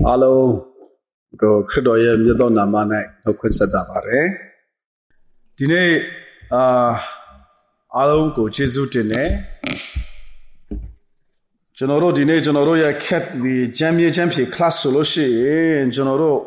အားလုံးကိုခရစ်တော်ရဲ့မြတ်သောနာမ၌နှုတ်ခွန်းဆက်တာပါတယ်ဒီနေ့အားလုံးကိုကျေးဇူးတင်တယ်ကျွန်တော်တို့ဒီနေ့ကျွန်တော်တို့ရဲ့ cat ဒီဂျမ်းမြေချမ်းဖြေ class ဆိုလို့ရှိရင်ကျွန်တော်တို့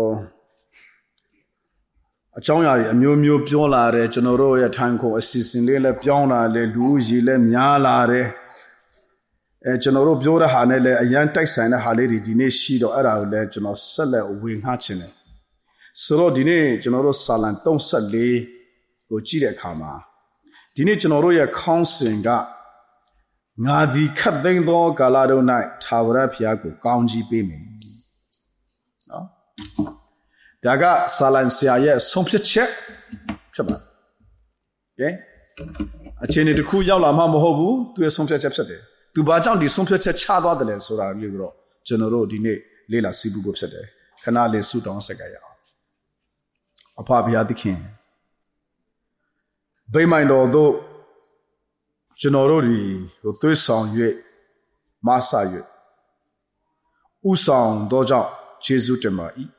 အကြောင်းအရာတွေအမျိုးမျိုးပြောလာတယ်ကျွန်တော်တို့ရဲ့ထိုင်ခုံအစီအစဉ်လေးလည်းပြောင်းလာတယ်လူကြီးလည်းများလာတယ်ကျွန်တော်တို့ပြောတဲ့ဟာနဲ့လည်းအရန်တိုက်ဆိုင်တဲ့ဟာလေးတွေဒီနေ့ရှိတော့အဲ့ဒါကိုလည်းကျွန်တော်ဆက်လက်ဝင်ငှချင်တယ်ဆိုတော့ဒီနေ့ကျွန်တော်တို့စာလံ34ကိုကြည့်တဲ့အခါမှာဒီနေ့ကျွန်တော်တို့ရဲ့ခေါင်းစဉ်ကငါဒီခတ်သိမ်းသောကာလတို့၌ထာဝရဘုရားကိုကောင်းကြီးပေးမယ်နော်ဒါကစာလံဆရာရဲ့ဆုံးဖြတ်ချက်ဖြစ်ပါတယ်ကဲအခြေအနေတစ်ခုရောက်လာမှမဟုတ်ဘူးသူရဲ့ဆုံးဖြတ်ချက်ဖြစ်တယ်သူဘာကြောင့်ဒီဆုံးဖြတ်ချက်ချသွားတယ်လဲဆိုတာမျိုးတော့ကျွန်တော်တို့ဒီနေ့လေ့လာစီးပူဖို့ဖြစ်တယ်ခဏလေးဆုတောင်းဆက်ကရအောင်အဖဘုရားသခင်ဗိမာန်တော်တို့ကျွန်တော်တို့ဒီကိုသွေးဆောင်၍မဆ၍ဥဆောင်သောကြောင့်ယေရှုတင်ပါ၏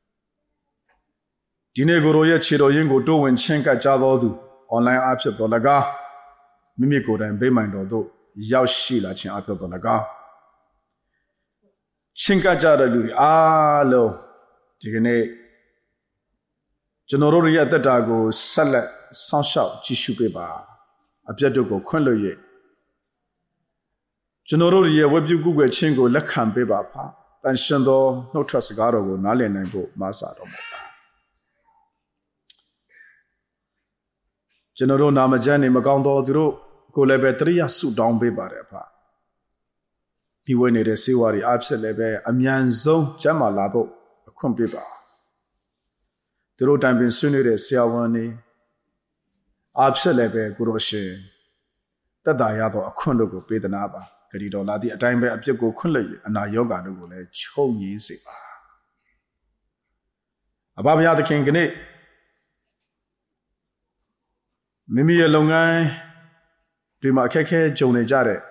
ဒီနေ့ကိုယ်တော်ရဲ့ခြေတော်ရင်းကိုတိုးဝင်ချင်းကပ်ကြသောသူအွန်လိုင်းအားဖြင့်တော်၎င်းမိမိကိုယ်တိုင်ဗိမာန်တော်တို့ရောက်ရှိလာခြင်းအဖြစ်တော်၎င်းချင်းကပ်ကြတဲ့လူတွေအားလုံးဒီကနေ့ကျွန်တော်တို့ရဲ့အသက်တာကိုဆက်လက်စောင့်ရှောက်ကြည့်ရှုပေးပါအပြတ်တို့ကိုခွင့်လွှတ်၍ကျွန်တော်တို့ရဲ့ဝတ်ပြုကုကွယ်ခြင်းကိုလက်ခံပေးပါဖာတန်ရှင်သောနှုတ်ထွက်စကားတော်ကိုနားလည်နိုင်ဖို့မဆာတော်မူပါကျွန်တော်တို့နာမကျမ်းနေမကောင်းသောသူတို့ကိုလည်းပဲတရိယာဆုတောင်းပေးပါတယ်အဖဒီဝိနေတဲ့စေဝါတွေအားဖြင့်လည်းပဲအမြန်ဆုံးကျမ်းမာလာဖို့အခွင့်ပေးပါသူတို့တိုင်ပင်ဆွေးနွေးတဲ့ဆရာဝန်တွေအားဖြင့်လည်းပဲကိုရောရှင်သက်သာရသောအခွင့်တို့ကိုပေးသနာပါဂရီတော်လာသည့်အတိုင်းပဲအပြစ်ကိုခွင့်လွှတ်၍အနာရောဂါတို့ကိုလည်းချုပ်ငြိမ်းစေပါအဘဘုရားသခင်ကနေ့မိမိရဲ့လုပ်ငန်းဒီမှာအခက်ခဲကြုံနေကြတဲ့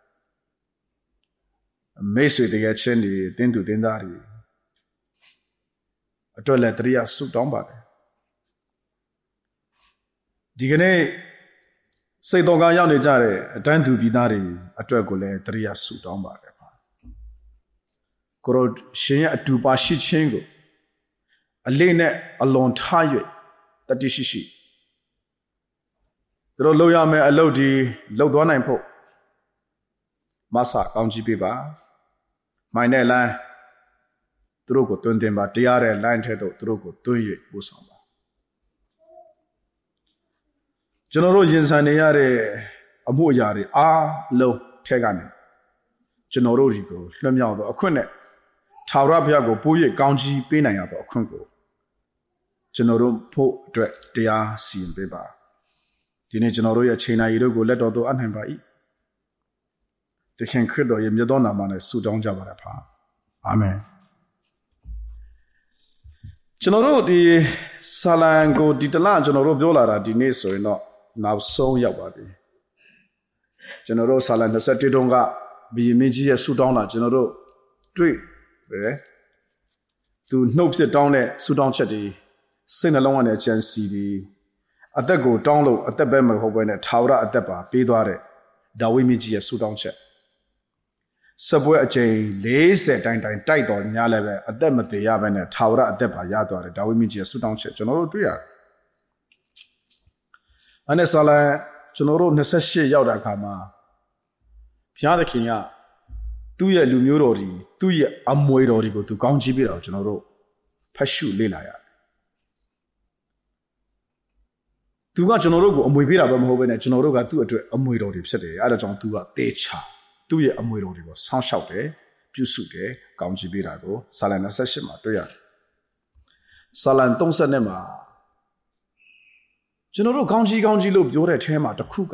မိတ်ဆွေတကယ်ချင်းတွေတင်းသူတင်းသားတွေအတွက်လည်းတရားဆုတောင်းပါတယ်ဒီကနေ့စိတ်တော်ကရောက်နေကြတဲ့အတန်းသူပြည်သားတွေအတွက်ကိုလည်းတရားဆုတောင်းပါတယ်ကိုရောရှင်ရဲ့အတူပါရှိခြင်းကိုအလေးနဲ့အလွန်ထား၍တတိရှိရှိသူတို့လုပ်ရမယ့်အလုပ်ဒီလုပ်သွားနိုင်ဖို့မဆာကောင်းကြီးပေးပါမိုင်းတဲ့လမ်းသူတို့ကိုတွင်တင်ပါတရားတဲ့လမ်းထဲသို့သူတို့ကိုတွင်၍ပို့ဆောင်ပါကျွန်တော်တို့ရင်ဆိုင်နေရတဲ့အမှုအရာတွေအားလုံးထဲကနေကျွန်တော်တို့ဒီကိုလွှတ်မြောက်တော့အခွင့်နဲ့ထာဝရဘုရားကိုပို့၍ကောင်းကြီးပေးနိုင်ရတော့အခွင့်ကိုကျွန်တော်တို့ဖို့အတွက်တရားစီရင်ပေးပါဒီနေ့ကျွန်တော်တို့ရဲ့ချိန်နာရီတို့ကိုလက်တော်သို့အပ်နိုင်ပါ၏သခင်ခရစ်တော်ရဲ့မြတ်သောနာမနဲ့ဆုတောင်းကြပါရဖာအာမင်ကျွန်တော်တို့ဒီဆာလံကိုဒီတလကျွန်တော်တို့ပြောလာတာဒီနေ့ဆိုရင်တော့နောက်ဆုံးရောက်ပါပြီကျွန်တော်တို့ဆာလံ21တုန်းကဘီယမင်းကြီးရဲ့ဆုတောင်းတာကျွန်တော်တို့တွေ့တယ်သူနှုတ်ဖြစ်တောင်းတဲ့ဆုတောင်းချက်တွေစိတ်နှလုံးနဲ့ကြံစီဒီအသက်ကိုတောင်းလို့အသက်ပဲမဟုတ်ဘဲနဲ့ထာဝရအသက်ပါပေးသွားတဲ့ဒါဝိမင်းကြီးရဲ့ဆုတောင်းချက်စပွဲအကျိန်40တိုင်တိုက်တော်များလည်းပဲအသက်မသေးရဘဲနဲ့ထာဝရအသက်ပါရသွားတယ်ဒါဝိမင်းကြီးရဲ့ဆုတောင်းချက်ကျွန်တော်တို့တွေ့ရတယ်အဲ့နဲ့ဆာလံကျွန်တော်တို့28ရောက်တဲ့အခါမှာဘုရားသခင်ကသူ့ရဲ့လူမျိုးတော်တွေသူ့ရဲ့အမွေတော်တွေကိုသူကောင်းချီးပေးတာကိုကျွန်တော်တို့ဖတ်ရှုလေ့လာရတယ်သူကကျွန်တော်တို့ကိုအမွေပေးတာပဲမဟုတ်ဘဲနဲ့ကျွန်တော်တို့ကသူ့အတွက်အမွေတော်တွေဖြစ်တယ်အဲဒါကြောင့်သူကတေချာသူ့ရဲ့အမွေတော်တွေကိုဆောင်းလျှောက်တယ်ပြုစုတယ်ကောင်းချီးပေးတာကိုဆာလံ28မှာတွေ့ရတယ်ဆာလံ30မှာကျွန်တော်တို့ကောင်းချီးလို့ပြောတဲ့အထဲမှာတစ်ခု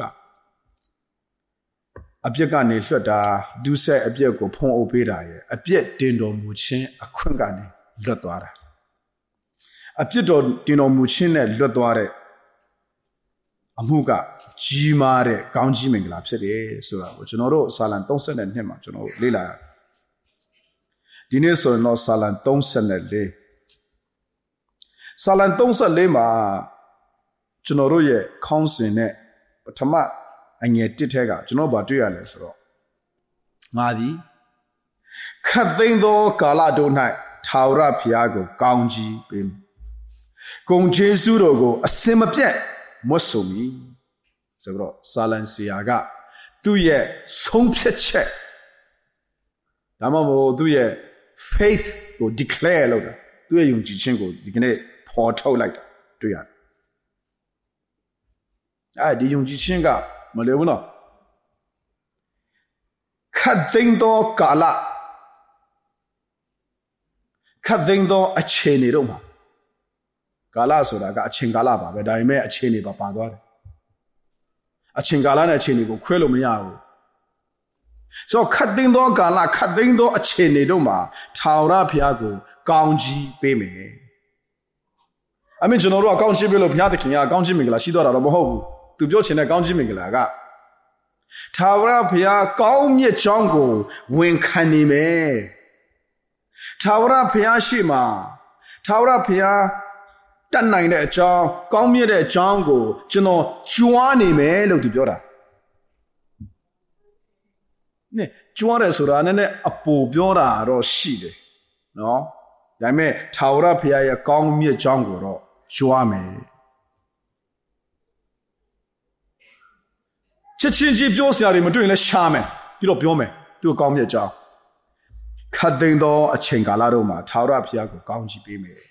ကအပြစ်ကနေလွှတ်တာဒုစရိုက်အပြစ်ကိုဖုံးအုပ်ပေးတာရဲ့အပြစ်တင်တော်မူခြင်းအခွင့်ကနေလွတ်သွားတာအပြစ်တော်တင်တော်မူခြင်းနဲ့လွတ်သွားတဲ့အမှုကကြီးမားတဲ့ကောင်းကြီးမင်္ဂလာဖြစ်တယ်ဆိုတာကိုကျွန်တော်တို့ဆာလံ32မှာကျွန်တော်တို့လေ့လာရတယ်ဒီနေ့ဆိုရင်တော့စာလံ34စာလံ34မှာကျွန်တော်တို့ရဲ့ခေါင်းစဉ်နဲ့ပထမအငယ်1ထဲကကျွန်တော်ဗာတွေ့ရလဲဆိုတော့ငါသည်ခတ်သိမ်းသောကာလတို့၌ထာဝရဘုရားကိုကောင်းကြီးပေးမည်ဂုဏ်ကျေးဇူးတော်ကိုအစင်မပြတ်မွတ်ဆိုမည်ဆိုတော့စာလံဆရာကသူ့ရဲ့ဆုံးဖြတ်ချက်ဒါမှမဟုတ်သူ့ရဲ့ faith ကို declare လုပ်တာသူ့ရဲ့ယုံကြည်ခြင်းကိုဒီကနေ့ဖော်ထုတ်လိုက်တာတွေ့ရတယ်ဒီယုံကြည်ခြင်းကမလွယ်ဘူးနော်ခတ်သိမ်းသောကာလခတ်သိမ်းသောအခြေအနေတို့မှာကာလဆိုတာကအချိန်ကာလပါပဲဒါပေမဲ့အခြေအနေပါသွားတယ်အချိန်ကာလနဲ့အခြေအနေကိုခွဲလို့မရဘူးဆိုတော့ခတ်သိမ်းသောကာလခတ်သိမ်းသောအခြေအနေတို့မှာထာဝရဘုရားကိုကောင်းကြီးပေးမယ်အမေကျွန်တော်တို့ကကောင်းကြီးပေးလို့ဘုရားသခင်ကကောင်းကြီးမင်္ဂလာရှိတော့တာတော့မဟုတ်ဘူးသူပြောချင်တဲ့ကောင်းကြီးမင်္ဂလာကထာဝရဘုရားကောင်းမြတ်ကြောင်းကိုဝန်ခံနေမယ်ထာဝရဘုရားရှိမှထာဝရဘုရားတတ်နိုင်တဲ့အကြောင်းကောင်းမြတ်တဲ့အကြောင်းကိုကျွန်တော်ကြွားနေမယ်လို့သူပြောတာနဲ့ကြွားတယ်ဆိုတာနဲ့အပူပြောတာတော့ရှိတယ်နော်ဒါပေမဲ့ထာဝရဘုရားရဲ့ကောင်းမြတ်ကြောင်းကိုတော့ကြွားမယ်ချက်ချင်းကြီးပြောစရာတွေမတွေ့ရင်လည်းရှားမယ်ပြီးတော့ပြောမယ်သူကောင်းမြတ်ကြောင်းခတ်သိမ်းသောအချိန်ကာလတို့မှာထာဝရဘုရားကိုကောင်းချီးပေးမယ်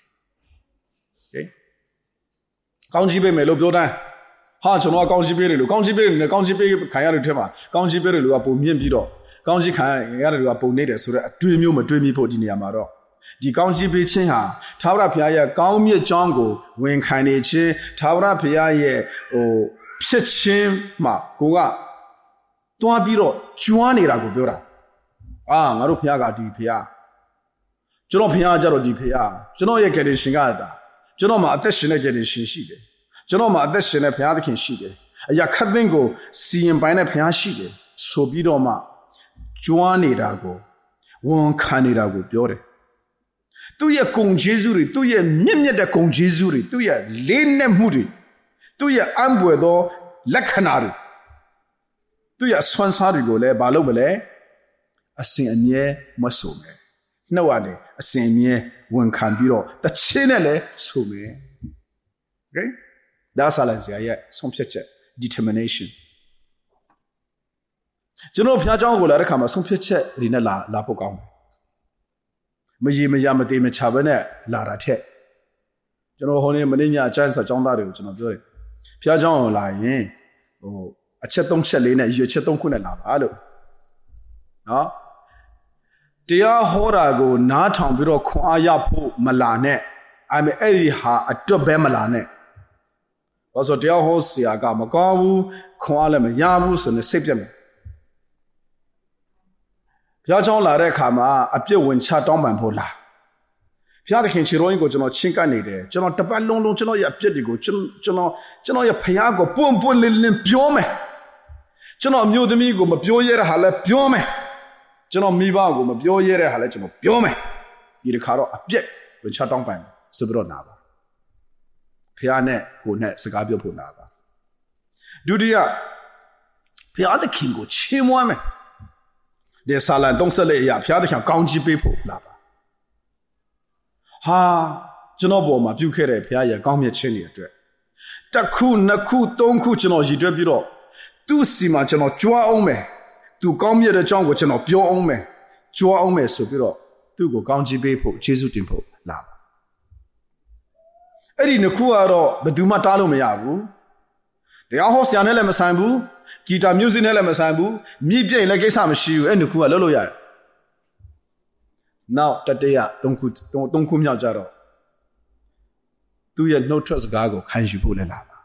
ကောင်းချီးပေးမယ်လို့ပြောတိုင်းဟာကျွန်တော်ကကောင်းချီးပေးတယ်လို့ကောင်းချီးပေးတယ်နဲ့ကောင်းချီးပေးခံရတဲ့ထဲမှာကောင်းချီးပေးတယ်လို့ကပုံမြင့်ပြီးတော့ကောင်းချီးခံရတယ်လို့ကပုံနေတယ်ဆိုတော့အတွေ့မျိုးမတွေ့မိဖို့ဒီနေရာမှာတော့ဒီကောင်းချီးပေးခြင်းဟာထာဝရဘုရားရဲ့ကောင်းမြတ်ကြောင်းကိုဝန်ခံနေခြင်းထာဝရဘုရားရဲ့ဖြစ်ခြင်းမှာကိုကတွားပြီးတော့ကျွမ်းနေတာကိုပြောတာငါတို့ဘုရားကဒီဘုရားကျွန်တော်ဘုရားကြတော့ဒီဘုရားကျွန်တော်ရဲ့ကယ်တင်ရှင်ကကျွန်တော်မှာအသက်ရှင်တဲ့ကယ်တင်ရှင်ရှိတယ်ကျွန်တော်မှာအသက်ရှင်တဲ့ဘုရားသခင်ရှိတယ်အရာခတ်သိမ်းကိုစီရင်ပိုင်းတဲ့ဘုရားရှိတယ်ဆိုပြီးတော့မှကျွမ်းနေတာကိုဝန်ခံနေတာကိုပြောတယ်သူ့ရဲ့ဂုဏ်ကျေးဇူးတွေသူ့ရဲ့မြင့်မြတ်တဲ့ဂုဏ်ကျေးဇူးတွေသူ့ရဲ့လေးနက်မှုတွေသူ့ရဲ့အံ့ဘွယ်သောလက္ခဏာတွေသူ့ရဲ့ဆွမ်းစားတွေကိုလည်းမလုပ်မလဲအစဉ်အမြဲမဆိုမယ်နှုတ်ရတယ်အစဉ်အမြဲဝန်ခံပြီးတော့တခြင်းနဲ့လည်းဆိုမယ် okay ဒါဆာလန်ဆရာရဲ့ဆုံးဖြတ်ချက် determination ကျွန်တော်ဘုရားကျောင်းကိုလာတဲ့ခါမှာဆုံးဖြတ်ချက်ဒီနဲ့လာဖို့ကောင်းတယ်မရေမရမသေးမချဘဲနဲ့လာတာထက်ကျွန်တော်ဟိုနေ့မနေ့ညအကျဉ်းစာကျောင်းသားတွေကိုကျွန်တော်ပြောတယ်ဘုရားကျောင်းကိုလာရင်အချက်3ချက်လေးနဲ့ရွေချက်3ခုနဲ့လာပါလို့နော်တရားဟောတာကိုနားထောင်ပြီးတော့ခွန်အားရဖို့မလာနဲ့အဲ့ဒီဟာအတွက်ပဲမလာနဲ့ဘာလို့တရားဟောဆရာကမကောင်းဘူးခွန်အားလည်းမရဘူးဆိုရင်စိတ်ပြတ်မယ်ဘုရားကျောင်းလာတဲ့အခါမှာအပြစ်ဝင်ချတောင်းပန်ဖို့လာဘုရားသခင်ခြေတော်ကြီးကိုကျွန်တော်ချင်းကပ်နေတယ်ကျွန်တော်တပတ်လုံးကျွန်တော်ရဲ့အပြစ်တွေကိုကျွန်တော်ရဲ့ဖခင်ကိုပွန့်လင်းလင်းပြောမယ်ကျွန်တော်အမျိုးသမီးကိုမပြောရတဲ့ဟာလည်းပြောမယ်ကျွန်တော်မိဘကိုမပြောရတဲ့ဟာလည်းကျွန်တော်ပြောမယ်ဒီတစ်ခါတော့အပြစ်ဝင်ချတောင်းပန်ဆိုပြီးတော့နာပါဖခင်နဲ့ကိုနဲ့စကားပြောဖို့နာပါဒုတိယဖခင်သခင်ကိုချီးမွမ်းမယ်ဒီဆာလံ34အရာဖခင်သခင်ကောင်းချီးပေးဖို့လာပါကျွန်တော်ပေါ်မှာပြုခဲ့တဲ့ဘုရားရဲ့ကောင်းမြတ်ခြင်းတွေအတွက်တစ်ခုနှစ်ခုသုံးခုကျွန်တော်ရည်တွက်ပြီးတော့သူ့စီမှာကျွန်တော်ကြွားအောင်မယ်သူကောင်းမြတ်တဲ့အကြောင်းကိုကျွန်တော်ပြောအောင်မယ်ကြွားအောင်မယ်ဆိုပြီးတော့သူ့ကိုကောင်းချီးပေးဖို့ယေရှုတင်ဖို့လာပါအဲ့ဒီနှစ်ခုကတော့ဘယ်သူမှတားလို့မရဘူးတရားဟောဆရာနဲ့လည်းမဆိုင်ဘူးဂီတာ music နဲ့လည်းမဆိုင်ဘူးမြည်ပြိတ်လည်းကိစ္စမရှိဘူးအဲ့နှစ်ခုကလုပ်လို့ရတယ်နောက်တတိယသုံးခုမြောက်ကြတော့သူ့ရဲ့နှုတ်ထွက်စကားကိုခံယူဖို့လည်းလာပါ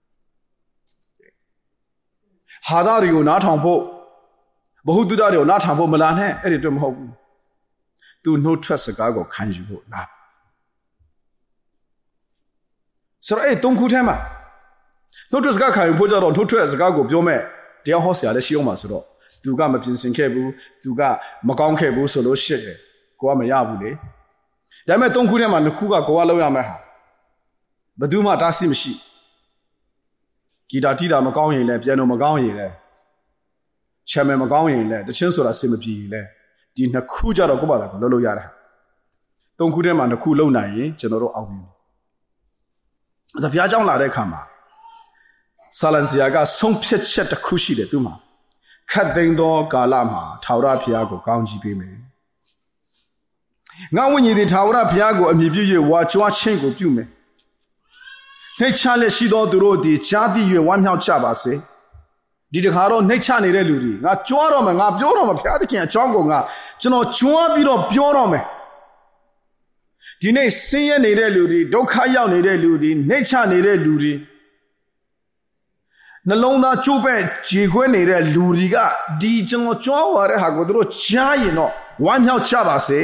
ဟာသားတွေကိုနားထောင်ဖို့ဘဟုတုတတွေကိုနားထောင်ဖို့မလာနဲ့အဲ့ဒီတော့မဟုတ်ဘူးသူနှုတ်ထွက်စကားကိုခံယူဖို့လာဆိုတော့အဲ့သုံးခုထဲမှာနှုတ်ထွက်စကားခံယူဖို့ကြတော့နှုတ်ထွက်စကားကိုပြောမဲ့တရားဟောဆရာလည်းရှိအောင်ပါဆိုတော့သူကမပြင်ဆင်ခဲ့ဘူးသူကမကောင်းခဲ့ဘူးဆိုလို့ရှိတယ်ကိုကမရဘူးလေဒါပေမဲ့3ခုထဲမှာ2ခုကကိုကလောက်ရမယ်ဟာဘယ်သူမှတားဆီးမရှိဂီတာတီးတာမကောင်းရင်လည်းပြန်တော့မကောင်းရင်လည်းချမ်းမယ်မကောင်းရင်လည်းတချင်းဆိုတာစင်မပြေရင်လည်းဒီ2ခုကြတော့ကိုယ့်ဘာသာကိုလုပ်လို့ရတယ်3ခုထဲမှာ2ခုလုံနိုင်ရင်ကျွန်တော်တို့အောင်ပြီ။ဒါဘုရားကျောင်းလာတဲ့အခါမှာဆာလန်စီယာကဆုံးဖြတ်ချက်တစ်ခုရှိတယ်သူမှာခတ်သိမ်းသောကာလမှာထာဝရဘုရားကိုကောင်းကြီးပေးမယ်။ငါဝိညာဉ်သည်ထာဝရဘုရားကိုအမြည်ပြု၍ဝါကြွားခြင်းကိုပြုမယ်။နှိတ်ချလက်ရှိသောသူတို့သည်ကြားသိ၍ဝမ်းမြောက်ကြပါစေ။ဒီတခါတော့နှိတ်ချနေတဲ့လူတွေငါကြွားတော့မယ်ငါပြောတော့မယ်ဘုရားသခင်အကြောင်းကိုငါကျွန်တော်ကြွားပြီးတော့ပြောတော့မယ်ဒီနေ့ဆင်းရဲနေတဲ့လူတွေဒုက္ခရောက်နေတဲ့လူတွေနှိမ့်ချနေတဲ့လူတွေနှလုံးသားကျိုးပဲ့ကြေခွဲနေတဲ့လူတွေကဒီကျွန်တော်ကြွားဝါတဲ့ဟာကိုသူတို့ကြားရင်တော့ဝမ်းမြောက်ကြပါစေ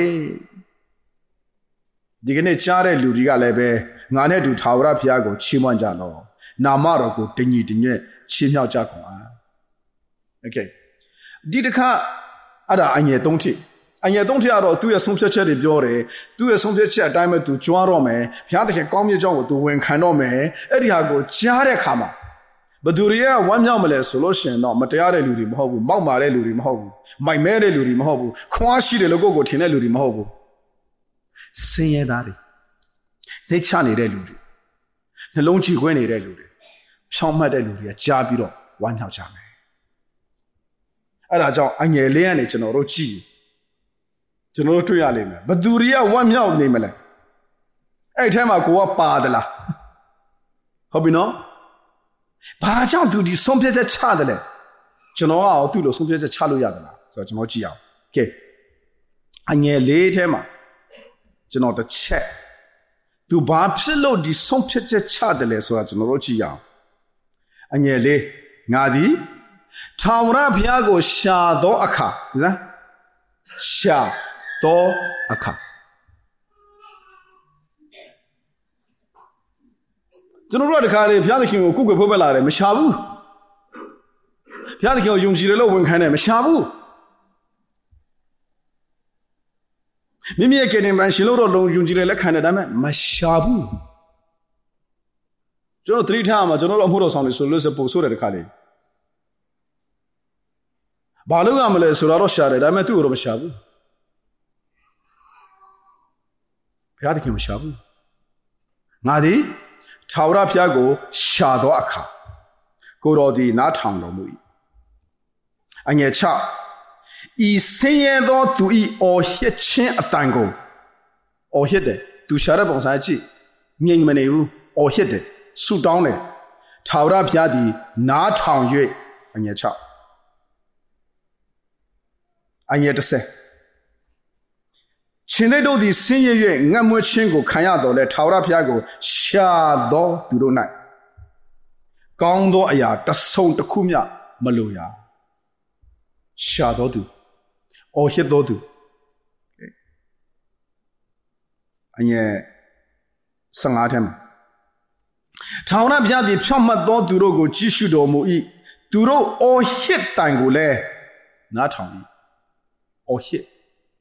ဒီကနေ့ကြားတဲ့လူတွေကလည်းပဲငါနဲ့တူထာဝရဘုရားကိုချီးမွမ်းကြတော့နာမတော်ကိုတညီတညွတ်ချီးမြှောက်ကြကုန်အားโอเคဒီတစ်ခါအဲ့ဒါအငယ်3ထိအငယ်3ထက်တော့သူ့ရဲ့ဆုံးဖြတ်ချက်တွေပြောတယ်သူ့ရဲ့ဆုံးဖြတ်ချက်အတိုင်းပဲသူကြွားတော့မယ်ဘုရားသခင်ကောင်းမြတ်ကြောင်းကိုသူဝန်ခံတော့မယ်အဲ့ဒီဟာကိုကြားတဲ့အခါမှာဘသူတွေကဝမ်းမြောက်မလဲဆိုလို့ရှိရင်တော့မတရားတဲ့လူတွေမဟုတ်ဘူးမောက်မာတဲ့လူတွေမဟုတ်ဘူးမိုက်မဲတဲ့လူတွေမဟုတ်ဘူးခွားရှိတယ်လို့ကိုယ့်ကိုထင်တဲ့လူတွေမဟုတ်ဘူးဆင်းရဲသားတွေနှိမ့်ချနေတဲ့လူတွေနှလုံးကြည်ခွဲနေတဲ့လူတွေဖြောင်းမှတ်တဲ့လူတွေကကြားပြီးတော့ဝမ်းမြောက်ကြမယ်အဲ့ဒါကြောင့်အငယ်လေးကနေကျွန်တော်တို့ကြည့်ကျွန်တော်တို့တွေ့ရလိမ့်မယ်ဘသူတွေကဝမ်းမြောက်နေမလဲအဲ့ထဲမှာကိုကပါသလားဟုတ်ပြီနော်ဘာကြောင့်သူဒီဆုံးဖြတ်ချက်ချတယ်လဲကျွန်တော်ကရောသူ့လိုဆုံးဖြတ်ချက်ချလို့ရသလားဆိုတော့ကျွန်တော်ကြည့်အောင်ကဲအငယ်လေးထဲမှာကျွန်တော်တစ်ချက်သူဘာဖြစ်လို့ဒီဆုံးဖြတ်ချက်ချတယ်လဲဆိုတာကျွန်တော်တို့ကြည့်အောင်အငယ်လေးငါသည်ထာဝရဘုရားကိုရှာသောအခါဇာရှာသောအခါကျွန်တော်တို့တခါလေဘုရားသခင်ကိုကုကွယ်ဖို့ပဲလာတယ်မရှာဘူးဘုရားသခင်ကိုယုံကြည်တယ်လို့ဝန်ခံတယ်မရှာဘူးမိမိရဲ့ကယ်တင်ပန်ရှင်လို့တော့လုံယုံကြည်တယ်လက်ခံတယ်ဒါပေမဲ့မရှာဘူးကျွန်တော်သတိထားမှာကျွန်တော်တို့အမှုတော်ဆောင်တွေဆိုလို့စပို့ဆိုးတယ်တခါလေဘာလို့ရမလဲဆိုတော့ရှာတယ်ဒါပေမဲ့သူ့ကိုတော့မရှာဘူးဘုရားသခင်မရှာဘူးငါသည်ထာဝရဘုရားကိုရှာသောအခါကိုတော်သည်နားထောင်တော်မူ၏အငယ်6ဤဆင်းရဲသောသူ၏အော်ဟစ်ခြင်းအတန်ကိုအော်ဟစ်တယ်သူရှာတဲ့ပုံစံကြည့်ငြိမ်မနေဘူးအော်ဟစ်တယ်ဆုတောင်းတယ်ထာဝရဘုရားသည်နားထောင်၍အငယ်6အငယ်10ရှင်theyတို့သည်ဆင်းရဲ၍ငတ်မွေးခြင်းကိုခံရတော်လဲထာဝရဘုရားကိုရှာသောသူတို့၌ကောင်းသောအရာတစ်စုံတစ်ခုမျှမလိုရရှာသောသူအော်ဟစ်သောသူအငယ်15ထဲမှာထာဝရဘုရားသည်ဖြောင့်မတ်သောသူတို့ကိုကြည့်ရှုတော်မူ၏သူတို့အော်ဟစ်တန်ကိုလည်းနားထောင်၏အော်ဟစ်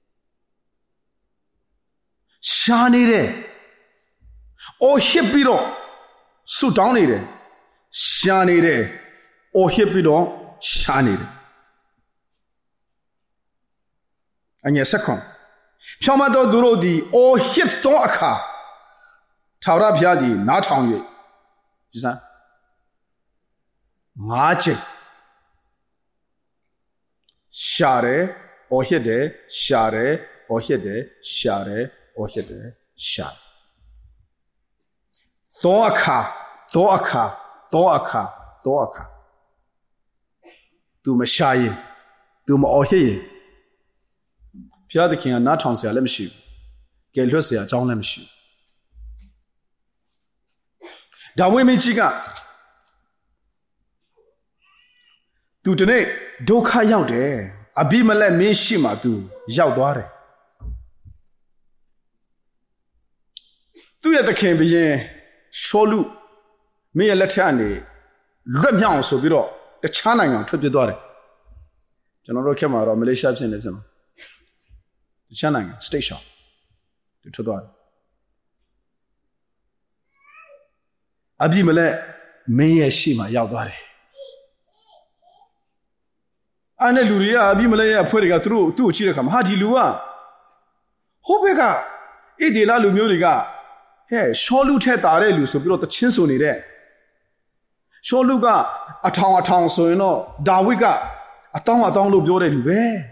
ရှားနေတယ်အော်ဟစ်ပြီးတော့ဆုတောင်းနေတယ်ရှားနေတယ်အော်ဟစ်ပြီးတော့ရှားနေတယ်အငယ်ဆက်ခွန်ဖြောင့်မတ်သောသူတို့သည်အော်ဟစ်သောအခါထာဝရဘုရားသည်နားထောင်၍ဒီစမ်း5ချိန်ရှားတယ်အော်ဟစ်တယ်ရှားတယ်အော်ဟစ်တယ်ရှားတယ်အော်ဟစ်တယ်ရှားသောအခါသောအခါသောအခါသောအခါသူမရှားရင်သူမအော်ဟစ်ရင်ဘုရားသခင်ကနားထောင်เสียလည်းမရှိဘူးကယ်လွတ်เสียအကြောင်းလည်းမရှိဘူးဒါဝိမင်းကြီးကသူတနေ့ဒုက္ခရောက်တယ်အဘိမလက်မင်းရှိမှသူရောက်သွားတယ်သူ့ရဲ့သခင်ဘုရင်ရှောလုမင်းရဲ့လက်ထက်ကနေလွတ်မြောက်အောင်ဆိုပြီးတော့တခြားနိုင်ငံထွက်ပြေးသွားတယ်ကျွန်တော်တို့ခေတ်မှာတော့မလေးရှားဖြစ်နေဖြစ်မှာတ Chanang station to the Abimele may shima yaware. Aneluria Abimele Puriga through two chiricum, Hadi Lua Hopega Idila Lumuriga. Hey, Sholu Tetare, so brought the chinsuni there. Sholuga, a town, so you know, Dawiga, a town look your way.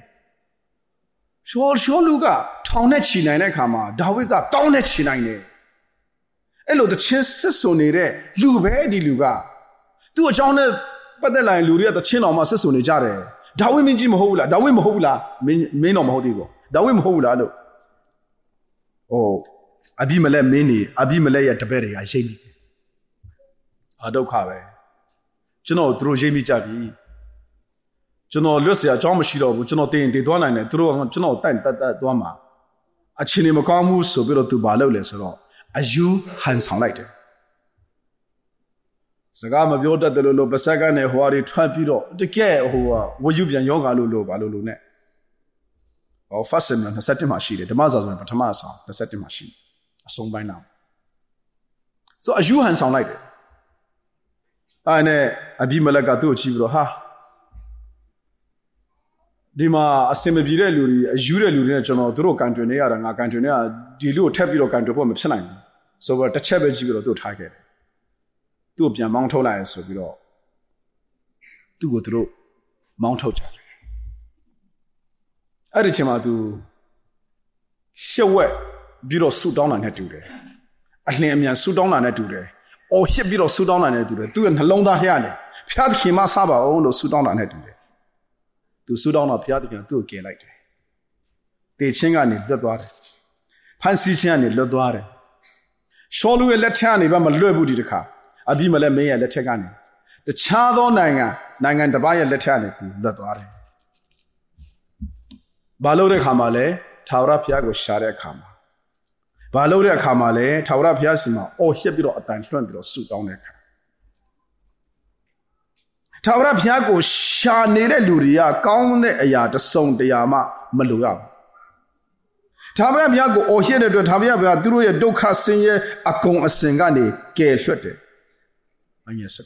Sholuga, town at China, Kama, Dawiga, town at China. Hello, the chins so near, Lube di Luga. Do a John, but the line Luria, the chin on my Sissoni Jare. Dawim in Jim Hola, Dawim Hola, Min of Hodigo, Dawim Hola, look. Oh. Abimele mini, Abimele at the berry, I say. Adokave. Juno through Jamie Jabi. Juno Lucia, John Machilo, Juno Tin, the Dwana, and through Juno Tent that Dwama. A Chinimokamu, so below to Baloles, as you hands on light. Sagama Yoda de Lolo Basagane, who are 12 people, the care who were you be a yoga Lulu Balulune. Or fasten and set machine, the Mazas and Patamasa, the setting machine. A song by now. So as you hands sound like it. I know Abimelagatu Chibro ha. Dima a semibire luri, a jure luri, no through cantonia and a cantonia, Dilu Tabiro Cantopom Psalang. So what the Chabba Jibro do target. Do be a Mount Ola so below. Do go through Mount Oja. Arichima do show what. Biro Sudan and Nature. I name ya Sudan and Nature. Or ship Biro Sudan and Nature. Do in Londa Hiane. Piatki Masaba own Sudan and Nature. To Sudan or Piatica do gay like they chingani Lodware. Pansy Chani Lodware. Sholu Letani Bama Lobudi the car. Abimale Maya Letegani. The Chado Nanga, Nangan the Baya Letani Lodware. Balore Hamale, Taura Piago Share Kama. Baloria Kamale, Taura Piasima, or Hebiro attention below suit down there. Taura Piago Shanere Luria, Kaune Aya, the song de Yama, Malua. Taura Piago or here to Tavia Duru a Doka Singer, a con a singani, gay shooter. And yes,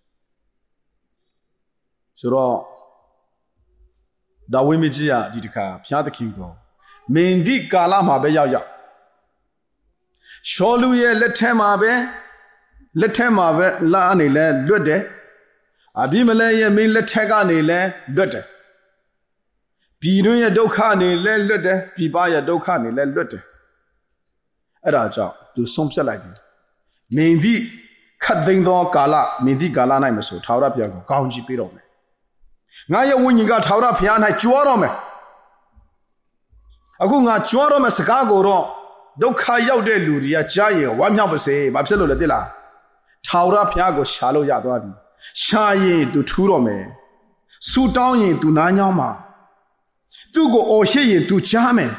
so Dawimijia Didika, Piata Kingo. Mendi Galama Beya. Sholuye let him have la anile, Lude. Abimele mean let Taganile, Lude. Piruya Dokani, Lude, Pibaya Dokani, Lude. Eraja, do something like it. Mendi cutting the gala, Mindi Galana Meso, Taura Piago, County Pirome. Naya winning got Taura Piana, Juarome. Agunga Juarome Chicago. Doka Yaude Luria Jay, one Yabase, Babselo Dilla. Taura Piago Shallow Yadwabi. Shaye to Turome. Sudan to Nanyama. Do go or here to Chame.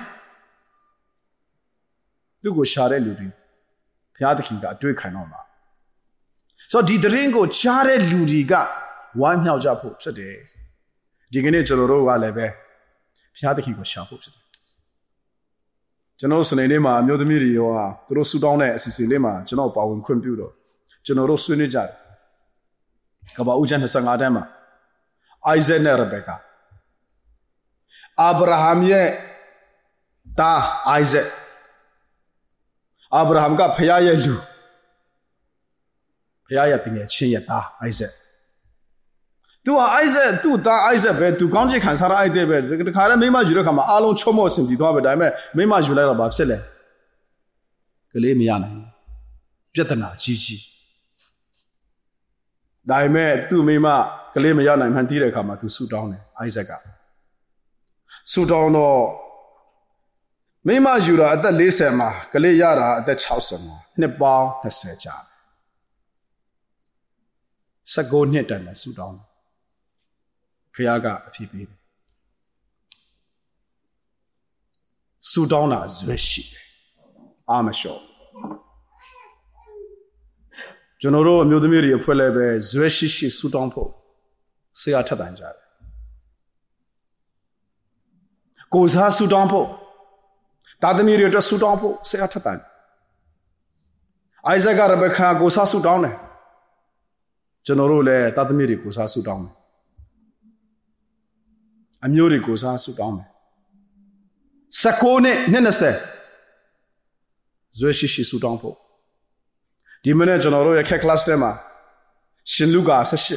Do go Share Ludi. Piatakinga, do Kanoma. So did the ringo Chare Ludiga, one Yajapo today. Digging it to the row, Alebe. Piatakingo Shapo today. General Lema, Nodamiri, or through Sudan, Sicilema, General Power Computer, General Sunija, Kabaujan Sangadema, Isaac Rebecca, Abraham ye, da Isaac, Abraham got Paya Lu, Paya Pina Chiata, Isaac. Do Isaac, do da Isaac, to Ganji Kansara, the Kara Mima Jurama, Alon Chomos in the Dome, Mima Jula Babsele. Kalemiana, Jetana, Gigi. Daime, tu Mima, Kalemiana, and Hantira Kama to Sudan, Isaac. Sudan, Mima Jura at the Lisema, Kaleyara at the Chausama, Nepal, the Seja. Sago Netan, Sudan. Kayaga, PP. Sudana Zweshi. Amasho. Jonoro Mudamiri Pulebe Zweshi Sudanpo. Seata Danjar. Goza Sudanpo. တာသမီတွေအတွက်ဆူတောင်းဖို့ဆရာထက်တယ်အိုက်ဇက်ကရဘခါကိုစားဆူတောင်းတယ်ကျွန်တော်တို့လည်းတာသမီတွေကိုစားဆူတောင်းတယ်အမျိုးတွေကိုစားဆူတောင်းတယ်19နဲ့20ဇွဲရှိဆူတောင်းဖို့ဒီမနေ့ကျွန်တော်တို့ရဲ့ class ထဲမှာရှင်လူကာ18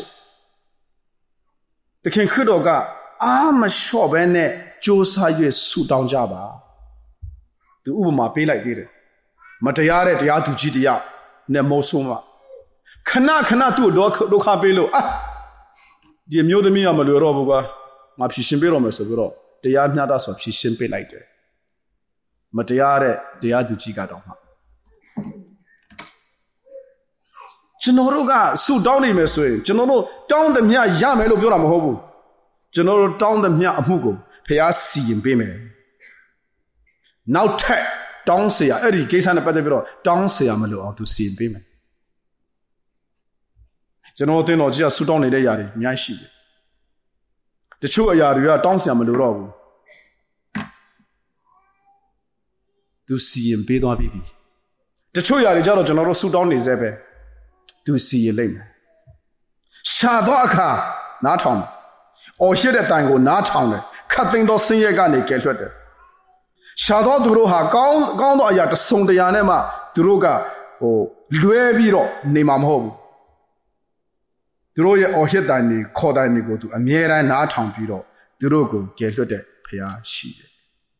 တခင်ခရစ်တော်ကအာမလျှော့ဘဲနဲ့ကြိုးစား၍ဆူတောင်းကြပါသူဥပမာပေးလိုက်သေးတယ်မတရားတဲ့တရားသူကြီးတရားနဲ့မိုးဆိုးမှာခဏသူ့ဒုက္ခပေးလို့ဒီမျိုးသမီးကမလွယ်တော့ဘူးကွာငါဖြည့်ရှင်ပေးတော့မယ်ဆိုပြီးတော့တရားမျှတစွာဖြည့်ရှင်ပေးလိုက်တယ်မတရားတဲ့တရားသူကြီးကတော့မှကျွန်တော်တို့ကဆုတောင်းနေမယ်ဆိုရင်ကျွန်တော်တို့တောင်းသမျှရမယ်လို့ပြောတာမဟုတ်ဘူးကျွန်တော်တို့တောင်းသမျှအမှုကိုဖျားစီရင်ပေးမယ်နောက်ထပ်တောင်းเสียအဲ့ဒီကိစ္စနဲ့ပတ်သက်ပြီးတော့တောင်းเสียမလို့အောင်သူစီရင်ပေးမယ်ကျွန်တော်အသင်းတော်ကြီးကဆုတောင်းနေတဲ့ຢာတွေအများကြီးရှိတယ်တချို့အရာတွေကတောင်းเสียမလို့တော့ဘူးသူစီရင်ပေးသွားပြီတချို့ຢာတွေကြတော့ကျွန်တော်တို့ဆုတောင်းနေစေပဲသူစီရင်လိုက်မယ်ရှာသောအခါနားထောင်အော်ရှိတဲ့တိုင်ကိုနားထောင်တယ်ခတ်သိမ်းသောဆင်းရဲကနေကယ်လွှတ်တယ်ရှာသောသူတို့ဟာကောင်းသောအရာတစုံတရာနဲ့မှသူတို့ကလွဲပြီးတော့နေမှာမဟုတ်ဘူးသူတို့ရဲ့အော်ဟစ်တိုင်တွေခေါ်တိုင်တွေကိုသူအမြဲတမ်းနားထောင်ပြီးတော့သူတို့ကိုကယ်လွှတ်တဲ့ဘုရားရှိတယ်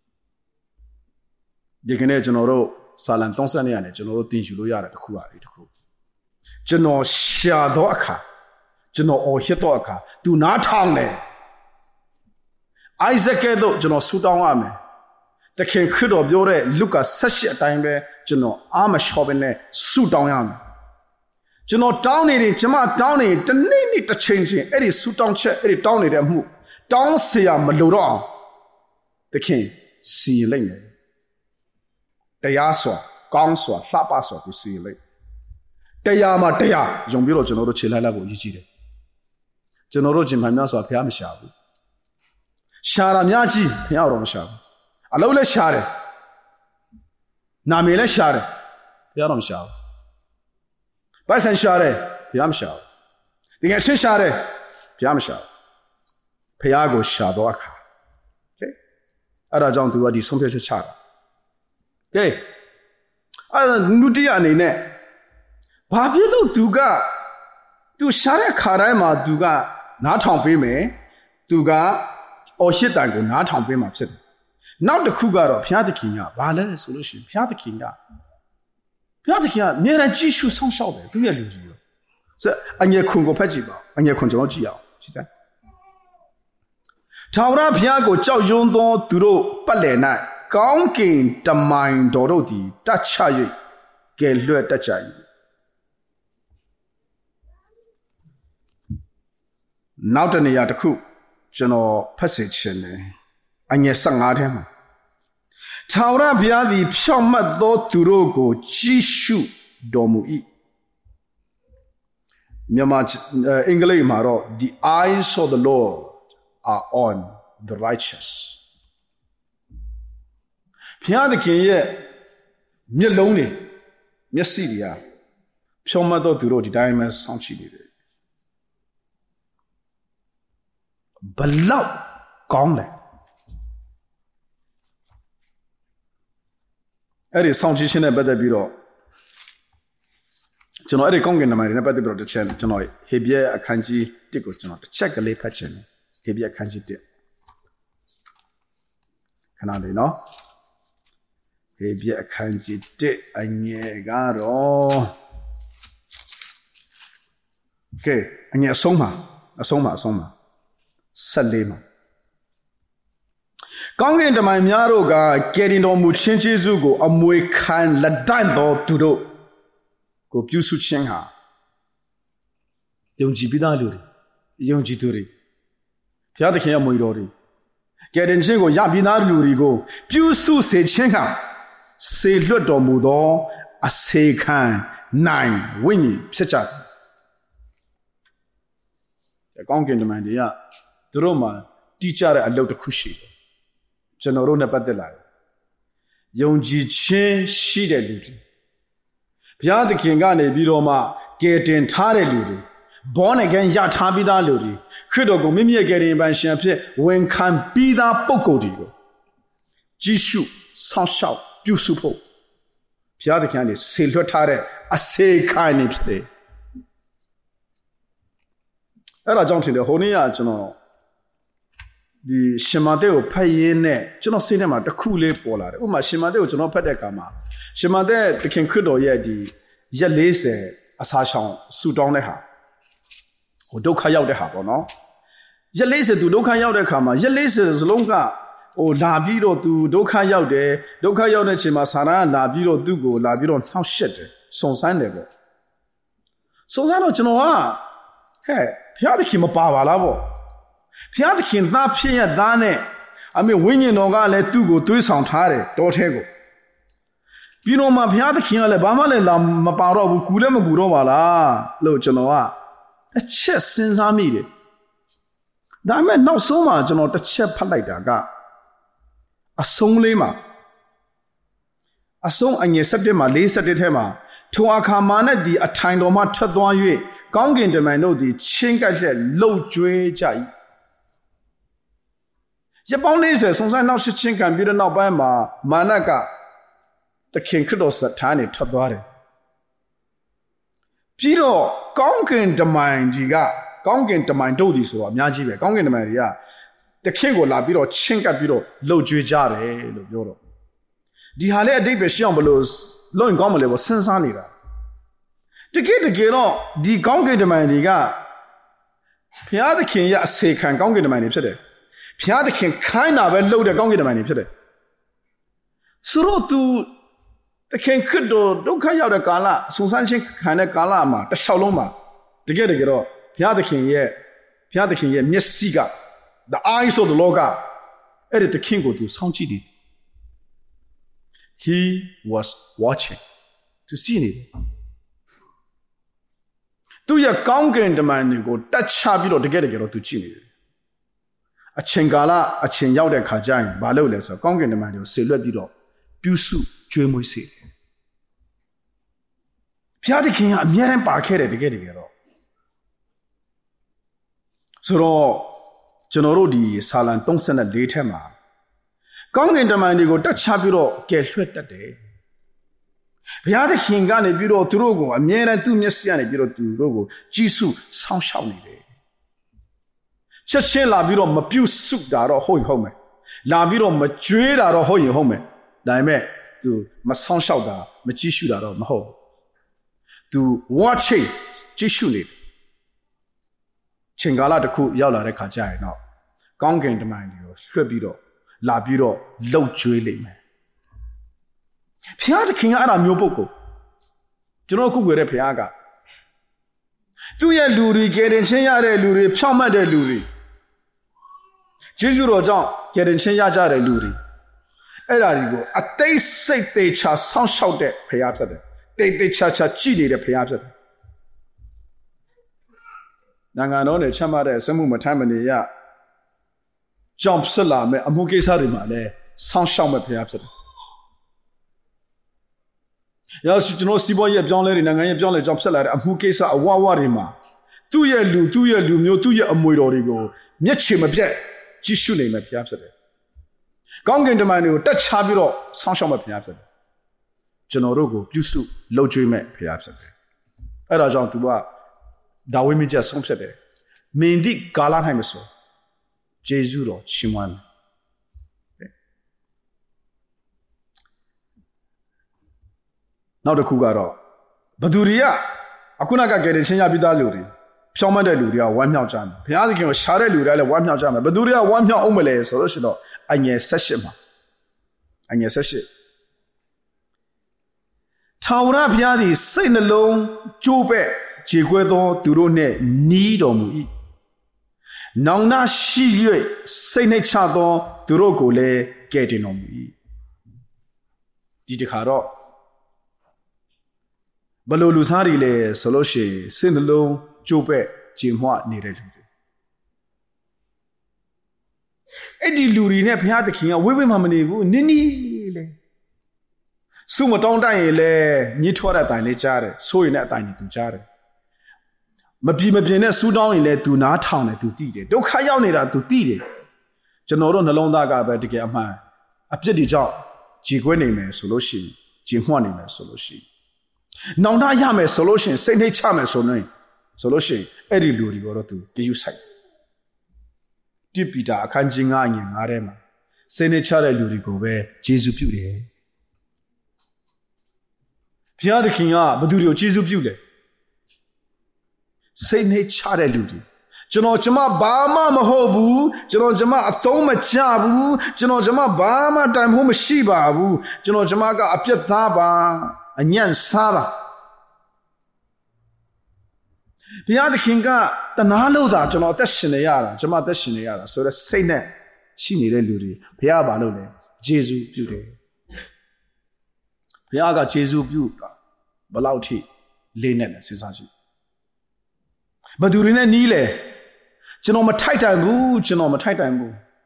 ဒီကနေ့ကျွန်တော်တို့စာလံ30နဲ့ရတယ်ကျွန်တော်တို့သင်ယူလို့ရတဲ့တစ်ခုပါလေတစ်ခုကျွန်တော်ရှာသောအခါကျွန်တော်အော်ဟစ်သောအခါသူနားထောင်တယ်အိုက်ဇက်ကဲ့သို့ကျွန်တော်ဆူတောင်းရမယ်တခင်ခရစ်တော်ပြောတဲ့လုကာ18အတိုင်းပဲကျွန်တော်အာမလျှော့ပဲနဲ့ဆူတောင်းရမယ်ကျွန်တော်တောင်းနေတယ်ကျွန်မတောင်းနေတနေ့နေ့တစ်ချိန်ချင်းအဲ့ဒီဆူတောင်းချက်အဲ့ဒီတောင်းနေတဲ့အမှုတောင်းเสียမလို့တော့အောင်တခင်စီလိုက်မယ်တရားစွာကောင်းစွာလှပစွာသူစီလိုက်တရားမှာတရားယုံပြီးတော့ကျွန်တော်တို့ခြေလိုက်ဖို့ရည်ကြည်တယ်ကျွန်တော်တို့ဂျင်မှန်များစွာဘုရားမရှာဘူးရှာတာများကြီးဘုရားတော့မရှာဘူးအလုံးလည်းရှာတယ်နာမည်လည်းရှာတယ်ဘုရားတော့မရှာဘူးပိုက်ဆံရှာတယ်ဘုရားမရှာဘူးတကယ်ချင်းရှာတယ်ဘုရားမရှာဘူးဘုရားကိုရှာတော့အခါကဲအဲ့ဒါကြောင့်သူကဒီဆုံးဖြတ်ချက်ချတာကဲအဲ့ဒါနုတိယအနေနဲ့ဘာဖြစ်လို့သူရှာတဲ့ခါတိုင်းမှာသူကနားထောင်ပေးမယ်သူကအော်ရှစ်တန်ကိုနားထောင်ပေးမှာဖြစ်တယ်နောက်တစ်ခုကတော့ဘုရားသခင်ကဘာလဲဆိုလို့ရှိရင်ဘုရားသခင်ကအမြဲတမ်းကြည့်ရှုဆောင်ရှောက်တယ်သူရဲ့လူကြီးရောဆိုအငယ်ခွန်ကိုဖတ်ကြည့်ပါအငယ်ခွန်ကျွန်တော်ကြည့်အောင်ကြည့်စမ်းထာဝရဘုရားကိုကြောက်ရွံ့သောသူတို့ပတ်လည်၌ကောင်းကင်တမန်တော်တို့သည်တတ်ချ၍ကယ်လွှတ်တတ်ကြ၏နောက်တနေရာတစ်ခုကျွန်တော်ဖတ်စေချင်တယ်အငယ်15ထဲမှာထာဝရဘုရားသည်ဖြောင့်မတ်သောသူတို့ကိုကြည့်ရှုတော်မူ၏မြန်မာအင်္ဂလိပ်မှာတော့ the eyes of the Lord are on the righteous ဘုရားသခင်ရဲ့မျက်လုံးတွေမျက်စိတွေကဖြောင့်မတ်သောသူတို့ဒီတိုင်းပဲစောင့်ကြည့်နေတယ်ဘလောက်ကောင်းလဲအဲ့ဒီဆောင်ကြည့်ခြင်းနဲ့ပတ်သက်ပြီးတော့ကျွန်တော်အဲ့ဒီကောင်းကင်နံပါတ်တွေနဲ့ပတ်သက်ပြီးတော့တစ်ချက်ကျွန်တော်ဟေဘရဲအခန်းကြီး1ကိုကျွန်တော်တစ်ချက်ကလေးဖတ်ချင်တယ်ဟေဘရဲအခန်းကြီး1ခဏလေးနော်ဟေဘရဲအခန်းကြီး1အငယ်ကတော့ကဲအငယ်အဆုံးမှာ14မှာကောင်းကင်တမန်များတို့ကကယ်တင်တော်မူခြင်းကျေးဇူးကိုအမွေခံလက်တန့်သောသူတို့ကိုပြုစုခြင်းဟာယုံကြည်ပြီးသားလူတွေယုံကြည်သူတွေဘုရားသခင်ရဲ့အမွေတော်တွေကယ်တင်ခြင်းကိုရပြီးသားလူတွေကိုပြုစုစေခြင်းဟာစေလွတ်တော်မူသောအစေခံနိုင်ဝိညာဉ်ဖြစ်ကြတယ်ကောင်းကင်တမန်တွေကသူတို့မှာတီးကြတဲ့အလုပ်တစ်ခုရှိတယ်ကျွန်တော်တို့နဲ့ပတ်သက်လာတယ်ယုံကြည်ခြင်းရှိတဲ့လူတွေဘုရားသခင်ကနေပြီးတော့မှကယ်တင်ထားတဲ့လူတွေborn again ရထားပြီးသားလူတွေခရစ်တော်ကိုမိမိရဲ့ကယ်တင်ပန်ရှင်အဖြစ်ဝန်ခံပြီးသားပုဂ္ဂိုလ်တွေကိုကြည့်ရှုဆောင်းရှောက်ပြုစုဖို့ဘုရားသခင်ကနေဆေလွှတ်ထားတဲ့အစေခံနေဖြစ်တယ်အဲ့ဒါကြောင့်ထင်တယ်ဟိုနေ့ကကျွန်တော်ဒီရှင်မာသက်ကိုဖတ်ရင်းနဲ့ကျွန်တော်စိတ်ထဲမှာတစ်ခုလေးပေါ်လာတယ်ဥပမာရှင်မာသက်ကိုကျွန်တော်ဖတ်တဲ့အခါမှာရှင်မာသက်သခင်ခရစ်တော်ရဲ့ဒီရက်40အစာရှောင်ဆူတောင်းတဲ့ဟာဟိုဒုက္ခရောက်တဲ့ဟာပေါ့နော်ရက်40သူဒုက္ခရောက်တဲ့အခါမှာရက်40စလုံးကဟိုလာပြီးတော့သူဒုက္ခရောက်တယ်ဒုက္ခရောက်တဲ့အချိန်မှာစာရန်ကလာပြီးတော့သူ့ကိုလာပြီးတော့နှောက်ရှက်တယ်စုံစမ်းတယ်ပေါ့စုံစမ်းတော့ကျွန်တော်ကဟဲ့ဘုရားသခင်မပါပါလားပေါ့ဘုရားသခင်သားဖြစ်ရသားနဲ့ဝိညာဉ်တော်ကလည်းသူ့ကိုသွေးဆောင်ထားတယ်တောထဲကိုပြီးတော့မှဘုရားသခင်ကလည်းဘာမှလည်းလာမပါတော့ဘူးကူလည်းမကူတော့ပါလားလို့ကျွန်တော်ကအချက်စဉ်းစားမိတယ်ဒါပေမဲ့နောက်ဆုံးမှာကျွန်တော်တစ်ချက်ဖတ်လိုက်တာကအဆုံးလေးမှာအဆုံးအငယ်7မှာ47ထဲမှာထိုအခါမာနသည်အထိုင်တော်မှထွက်သွား၍ကောင်းကင်တမန်တို့သည်ချင်းကပ်လျက်လှုပ်ကြွေးကြ၏ရပောင်း40စုံစမ်းနောက်ရှချင်းခံပြီးတော့နောက်ပိုင်းမှာမာနကသခင်ခရစ်တော်စထာနေထွက်သွားတယ်ပြီးတော့ကောင်းကင်တမန်ကြီးကကောင်းကင်တမန်တို့သည်ဆိုတော့အများကြီးပဲကောင်းကင်တမန်တွေကသခင်ကိုလာပြီးတော့ချင်းကပ်ပြီးတော့လှုပ်ကြွေးကြတယ်လို့ပြောတော့ဒီဟာလည်းအတိတ်ပဲရှင်းအောင်ဘလို့လုံးကောင်းမလဲပေါ့စဉ်းစားနေတာတကယ်တော့ဒီကောင်းကင်တမန်တွေကဘုရားသခင်ရဲ့အစေခံကောင်းကင်တမန်တွေဖြစ်တယ်ဘုရားသခင်ခိုင်းတာပဲလှုပ်တဲ့ကောင်းကင်တမန်တွေဖြစ်တယ်ဆိုတော့သူသခင်ခရစ်တော်ဒုက္ခရောက်တဲ့ကာလစုံစမ်းခြင်းခံတဲ့ကာလမှာတစ်လျှောက်လုံးမှာတကယ်တော့ဘုရားသခင်ရဲ့မျက်စိက the eyes of the Lord ကအဲ့ဒီသခင်ကိုသူစောင့်ကြည့်တယ် he was watching to see နေတယ်သူရဲ့ကောင်းကင်တမန်တွေကိုတတ်ချပြီးတော့တကယ်တော့သူကြည့်နေတယ်အချိန်ကာလအချိန်ရောက်တဲ့ခါကျရင်ဘာလုပ်လဲဆိုတော့ကောင်းကင်တမန်တွေကိုဆေလွတ်ပြီးတော့ပြုစုကျွေးမွေးစေတယ်ဘုရားသခင်ကအမြဲတမ်းပါခဲ့တယ်တကယ်တော့ဆိုတော့ကျွန်တော်တို့ဒီဆာလံ34ထဲမှာကောင်းကင်တမန်တွေကိုတတ်ချပြီးတော့ကယ်လွှတ်တတ်တယ်ဘုရားသခင်ကနေပြီးတော့သူတို့ကိုအမြဲတမ်းသူ့မျက်စိကနေပြီးတော့သူတို့ကိုကြည်စုဆောင်းရှောက်နေတယ်ချက်ချင်းလာပြီးတော့မပြုစုတာတော့ဟုတ်မယ်လာပြီးတော့မကြွေးတာတော့ဟုတ်မယ်ဒါပေမဲ့သူမဆောင်းရှောက်တာမကြည့်ရှုတာတော့မဟုတ်သူ watching ကြည့်ရှုနေတယ်ချိန်ကာလတစ်ခုရောက်လာတဲ့ခါကျရင်တော့ကောင်းကင်တမန်တွေကိုလွှတ်ပြီးတော့လာပြီးတော့လှုပ်ကြွေးလိမ့်မယ်ဘုရားသခင်ကအဲ့ဒါမျိုးပုဂ္ဂိုလ်ကျွန်တော်ခုွယ်တဲ့ဘုရားကသူ့ရဲ့လူတွေကယ်တင်ခြင်းရတဲ့လူတွေဖြောင့်မတ်တဲ့လူတွေယေရှုတော်ကြောင့်ကယ်တင်ခြင်းရကြတဲ့လူတွေအဲ့ဒါတွေကိုအသိစိတ်သေးချာဆောင်းလျှောက်တဲ့ဘုရားဖြစ်တယ်တိတ်ချာကြည့်နေတဲ့ဘုရားဖြစ်တယ်နိုင်ငံတော်နဲ့ချမှတ်တဲ့စမှုမထမ်းမနေရကြောင့်ဖြစ်လာမဲ့အမှုကိစ္စတွေမှာလည်းဆောင်းလျှောက်မဲ့ဘုရားဖြစ်တယ်ရရှိကျွန်တော်စီးပွားရေးပြောင်းလဲတွေနိုင်ငံရေးပြောင်းလဲကြောင့်ဖြစ်လာတဲ့အမှုကိစ္စအဝဝတွေမှာသူ့ရဲ့လူမျိုးသူ့ရဲ့အမွေတော်တွေကိုမျက်ခြေမပြတ်ကြည့်ရှုနေမဲ့ဘုရားဖြစ်တယ်ကောင်းကင်တမန်တွေကိုတက်ချပြီးတော့ဆောင်းရှောက်မဲ့ဘုရားဖြစ်တယ်ကျွန်တော်တို့ကိုပြုစုလှုပ်ကြွေးမဲ့ဘုရားဖြစ်တယ်အဲ့ဒါကြောင့်သူကဒါဝိမင်းကျဆုံးဖြစ်တယ်မင်းဒီကာလ၌မဆိုဂျေဇုတော်ချီးမွမ်းနောက်တစ်ခုကတော့ဘသူတွေကအခုနကကယ်တင်ခြင်းရပြီးသားလူတွေဖြောင်းမတ်တဲ့လူတွေကဝမ်းမြောက်ကြတယ်ဘုရားသခင်ကိုရှားတဲ့လူတွေကလည်းဝမ်းမြောက်ကြမယ်ဘသူတွေကဝမ်းမြောက်အောင်မလဲဆိုလို့ရှိတော့အငယ်18မှာအငယ်18ထာဝရဘုရားသည်စိတ်နှလုံးကြိုးပဲ့ခြေခွဲသောသူတို့နှင့်နီးတော်မူ၏နောင်နာရှိ၍စိတ်နှိမ့်ချသောသူတို့ကိုလည်းကယ်တင်တော်မူ၏ဒီတခါတော့ဘလို့လူစားတွေလဲဆိုလို့ရှိရင်စိတ်နှလုံးကြိုးပဲ့ခြေမွှနေတဲ့လူတွေအဲ့ဒီလူတွေနဲ့ဘုရားသခင်ကဝိဝိမှမနေဘူးနင်းနီးလေစုမတောင်းတရင်လေညှိထွက်တဲ့အတိုင်းလေးကြားတယ်ဆိုရင်လည်းအတိုင်းကြီးသူကြားတယ်မပြင်းနဲ့စူးတောင်းရင်လည်းသူနားထောင်တယ်သူသိတယ်ဒုက္ခရောက်နေတာသူသိတယ်ကျွန်တော်တို့နှလုံးသားကပဲတကယ်အမှန်အပြစ်တွေကြောင့်ကြေကွဲနေမယ်ဆိုလို့ရှိရင်ကြေမှွတ်နေမယ်ဆိုလို့ရှိရင်နောင်တရမယ်ဆိုလို့ရှိရင်စိတ်နှိမ့်ချမယ်ဆိုလို့ရှိရင်အဲ့ဒီလူတွေကိုတော့သူပြယူဆိုင်တိပိတာအခန်းကြီး9 အငယ်9ထဲမှာစိတ်နှိမ့်ချတဲ့လူတွေကိုပဲယေရှုပြုတယ်ဘုရားသခင်ကဘသူတွေကိုယေရှုပြုလဲစိတ်နှိမ့်ချတဲ့လူတွေကျွန်တော်ဘာမှမဟုတ်ဘူးကျွန်တော်အသုံးမချဘူးကျွန်တော်ဘာမှတိုင်ဖို့မရှိပါဘူးကျွန်တော်ကအပြစ်သားပါအညံ့စားပါဘုရားသခင်ကတနာလို့သာကျွန်တော်အသက်ရှင်နေရတာအသက်ရှင်နေရတာဆိုတော့စိတ်နဲ့ရှိနေတဲ့လူတွေဘုရားဘာလို့လဲယေရှုပြုတယ်ဘုရားကယေရှုပြုတာဘယ်လောက်ထိလေးနဲ့လဲစဉ်းစားကြည့်ဘယ်သူတွေနဲ့နီးလဲကျွန်တော်မထိုက်တိုင်ဘူးကျွန်တော်ညံ့ဖြင်း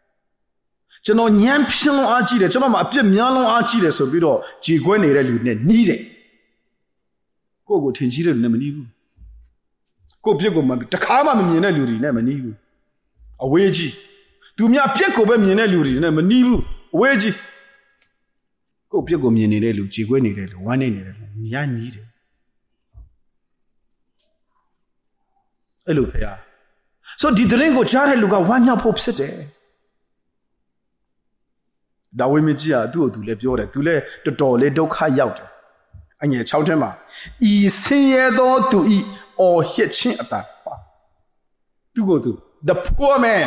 လုံးအားကြီးတယ်ကျွန်တော်မှာအပြစ်များလုံးအားကြီးတယ်ဆိုပြီးတော့ကြည်ကွဲနေတဲ့လူနဲ့နီးတယ်ကိုယ့်ကိုထင်ကြီးတဲ့လူနဲ့မနီးဘူးကိုယ့်ပြစ်ကိုတခါမှမမြင်တဲ့လူတွေနဲ့မနီးဘူးအဝေးကြီးသူများပြစ်ကိုပဲမြင်တဲ့လူတွေနဲ့မနီးဘူးအဝေးကြီးကိုယ့်ပြစ်ကိုမြင်နေတဲ့လူကြည်ကွဲနေတဲ့လူဝမ်းနေနေတဲ့လူညာနီးတယ်အဲ့လိုဖေရဆိုဒီတရင်ကိုကြားတဲ့လူကဝမ်းမြောက်ဖို့ဖြစ်တယ်ဒါဝိမင်းကြီးကသူ့ကိုသူလည်းပြောတယ်သူလည်းတော်တော်လေးဒုက္ခရောက်တယ်အငယ်6ထဲမှာဤဆင်းရဲသောသူဤအော်ဟစ်ခြင်းအတန်ပါသူကိုသူ the poor man